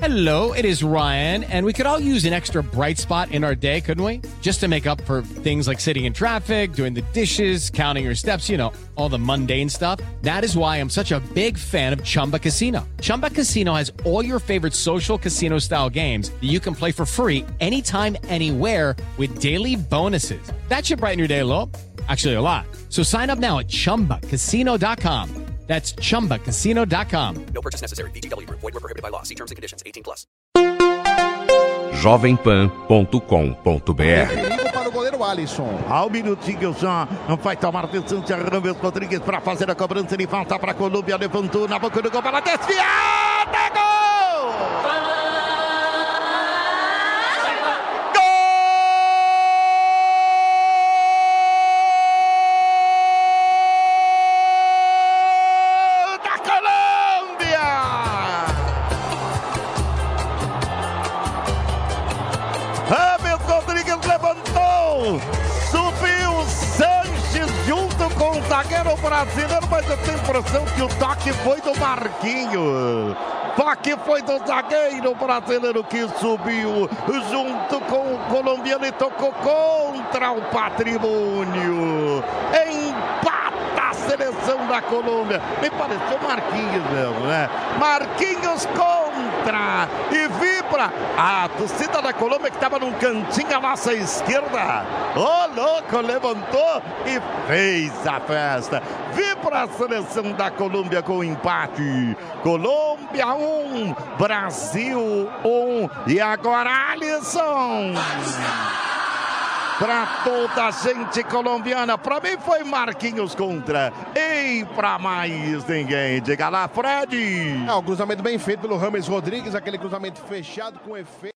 Hello, it is Ryan, and we could all use an extra bright spot in our day, couldn't we? Just to make up for things like sitting in traffic, doing the dishes, counting your steps, you know, all the mundane stuff. That is why I'm such a big fan of Chumba Casino. Chumba Casino has all your favorite social casino-style games that you can play for free anytime, anywhere with daily bonuses. That should brighten your day a little. Actually, a lot. So sign up now at ChumbaCasino.com. That's ChumbaCasino.com. No purchase necessary. VGW Group. Void where prohibited by law. See terms and conditions. 18+. Jovempan.com.br. Para o goleiro Alisson. Ao minutinho já, vai tomar distância Rames Rodrigues para fazer a cobrança de falta para a Colômbia, levantou na boca do gol para desviar, gol! Subiu Sanches junto com o zagueiro brasileiro, mas eu tenho a impressão que o toque foi do Marquinhos. Toque foi do zagueiro brasileiro que subiu junto com o colombiano e tocou contra o Patrimônio. Empata a seleção da Colômbia. Me pareceu Marquinhos mesmo, né? Marquinhos contra e vibra a torcida da Colômbia que estava num cantinho à nossa esquerda. Ô, louco, levantou e fez a festa. Vibra a seleção da Colômbia com o empate. Colômbia 1, Brasil 1. E agora Alisson. Para toda a gente colombiana, para mim foi Marquinhos contra. E para mais ninguém. Diga lá, Fred. É um cruzamento bem feito pelo Rames Rodrigues, aquele cruzamento fechado com efeito.